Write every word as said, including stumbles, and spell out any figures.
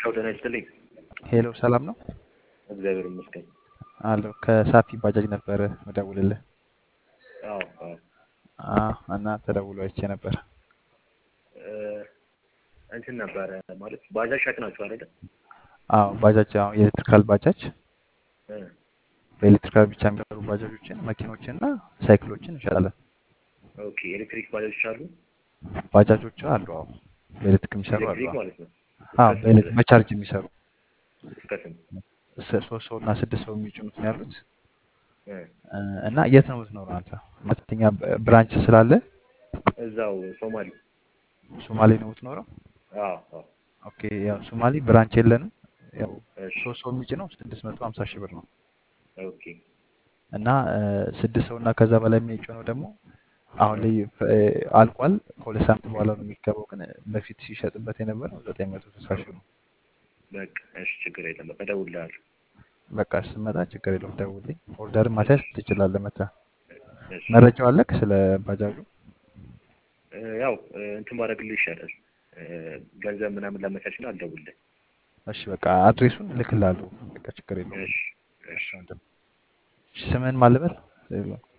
ሻው ጤና ይስጥልኝ። ሄሎ ሰላም ነው እግዚአብሔር ይመስገን። አለሁ። ከሳፊ ባጃጅ ነበር መደውልልህ። አዎ አዎ አዎ እና ተደውሎ አይቼ ነበር። እ እንትን ነበረ ማለት ባጃጅ ሻጭ ናችሁ አይደል? አዎ ባጃጅ፣ አዎ የኤሌክትሪካል ባጃጅ፣ እ በኤሌክትሪካል ብቻ የሚሰሩ ባጃጆችን፣ መኪኖችን እና ሳይክሎችን እንሸጣለን። ኦኬ ኤሌክትሪክ ባጃጆች አሉ? ባጃጆች አሉ። አዎ በኤሌክትሪክ የሚሰሩ አሉ። ኤሌክትሪክ አዎ ማለት ነው። አዎ እስከ ስንት በኤሌክትሪክ ድረስ? በቻርጅ የሚሰሩ እስከ ስንት? እስከ ሶስት ሰው እና ስድስት ሰው የሚጭኑት ነው ያሉት። እ እ እና የት ነው የምትኖረው አንተ? ሁለተኛ ብራንች ስላለ እዛው ሶማሌ። ሶማሌ ነው የምትኖረው? አዎ አዎ ኦኬ ያው ሶማሌ ብራንች የለንም። ያው እሺ ሶስት ሰው የሚጭነው ስድስት መቶ ሀምሳ ሺህ ብር ነው ኦኬ እና እ ስድስት ሰው እና ከዛ በላይ የሚጭነው ደግሞ አሁን እ ላይ እ አልቋል። ከሁለት ሳምንት በኋላ ነው የሚገባው። ግን በፊት ሲሸጥበት የነበረው ዘጠኝ መቶ ስልሳ ሺህ ነው። በቃ እሺ ችግር የለም። በቃ እደውልልሃለሁ። በቃ ስመጣ ችግር የለውም ደውልልኝ። ኦርደር እሺ ማስያዝ ትችላለህ መተህ። እሺ መረጃው አለክ ስለ ባጃጁ? እ ያው እ እንትን ባደርግልህ ይሻላል። እ ገንዘብ ምናምን ላመቻችና አልደውልልህ። እሺ በቃ አድሬሱን እልክልሃለሁ። በቃ ችግር የለውም። እሺ እሺ እሺ ወንድም፣ እሺ ስምህን ማን ልበል?